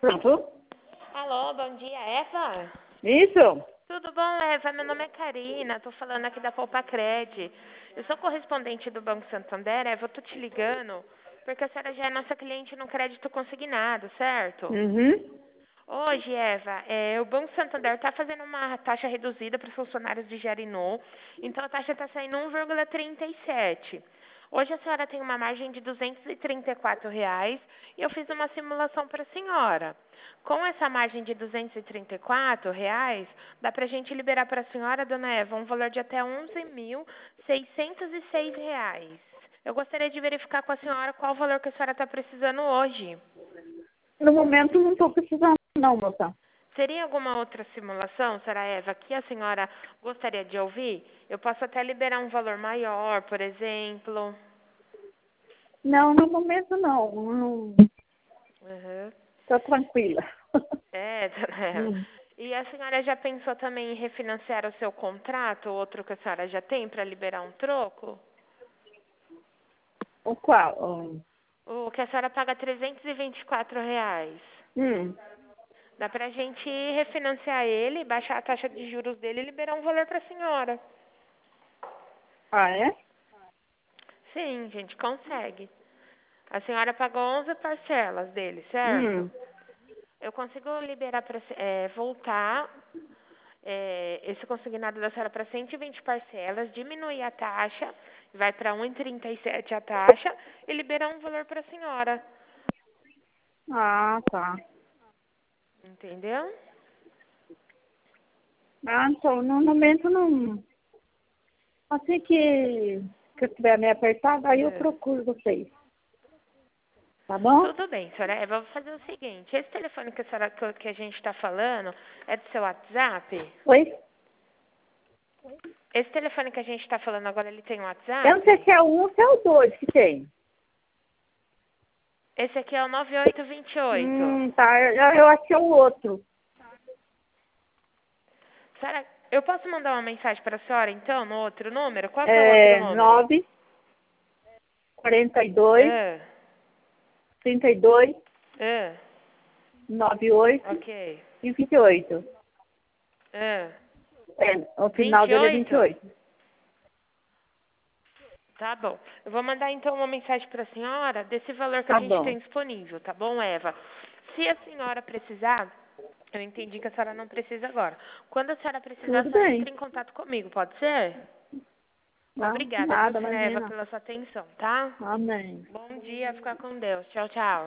Pronto? Alô, bom dia, Eva? Isso? Tudo bom, Eva? Meu nome é Karina, tô falando aqui da Poupa-Cred. Eu sou correspondente do Banco Santander, Eva, eu tô te ligando porque a senhora já é nossa cliente no crédito consignado, certo? Uhum. Hoje, Eva, o Banco Santander está fazendo uma taxa reduzida para os funcionários de Jarinô, então a taxa está saindo 1,37. Hoje a senhora tem uma margem de R$ 234 reais, e eu fiz uma simulação para a senhora. Com essa margem de R$ 234 reais, dá para a gente liberar para a senhora, dona Eva, um valor de até R$ 11.606 reais. Eu gostaria de verificar com a senhora qual o valor que a senhora está precisando hoje. No momento não estou precisando não, moça. Seria alguma outra simulação, senhora Eva, que a senhora gostaria de ouvir? Eu posso até liberar um valor maior, por exemplo. Não, no momento não. Não. Uhum. Estou tranquila. Dona Eva. Hum. E a senhora já pensou também em refinanciar o seu contrato, outro que a senhora já tem, para liberar um troco? O qual? O que a senhora paga R$ 324 reais. Hum. Dá pra gente refinanciar ele, baixar a taxa de juros dele e liberar um valor para a senhora. Ah, é? Sim, gente, consegue. A senhora pagou 11 parcelas dele, certo? Hum. Eu consigo liberar para voltar esse consignado da senhora para 120 parcelas, diminuir a taxa, vai para 1,37 a taxa e liberar um valor para a senhora. Ah, tá. Entendeu? Ah, então, no momento não. Assim que eu estiver meio apertada, aí eu É. procuro vocês. Tá bom? Tudo bem, senhora Eva. Eu vou fazer o seguinte: esse telefone que a gente está falando é do seu WhatsApp? Oi? Esse telefone que a gente está falando agora, ele tem Eu não sei WhatsApp? se é o 1 ou se é o 2 que tem. Esse aqui é o 9828. Tá. Eu acho que é o outro. Senhora, eu posso mandar uma mensagem para a senhora, então, no outro número? Qual que é o outro É número? 942 Ah, 32 ah, 98 ok. e 28. Ah, O final dele é 28? 28. Tá bom. Eu vou mandar, então, uma mensagem para a senhora desse valor que a Tá gente bom. tem disponível, tá bom, Eva? Se a senhora precisar, eu entendi que a senhora não precisa agora. Quando a senhora precisar, a Tudo senhora bem. entra em contato comigo, pode ser? Não, Obrigada, viu, nada, senhora Eva, imagina. pela sua atenção, tá? Amém. Bom dia, fica com Deus. Tchau, tchau.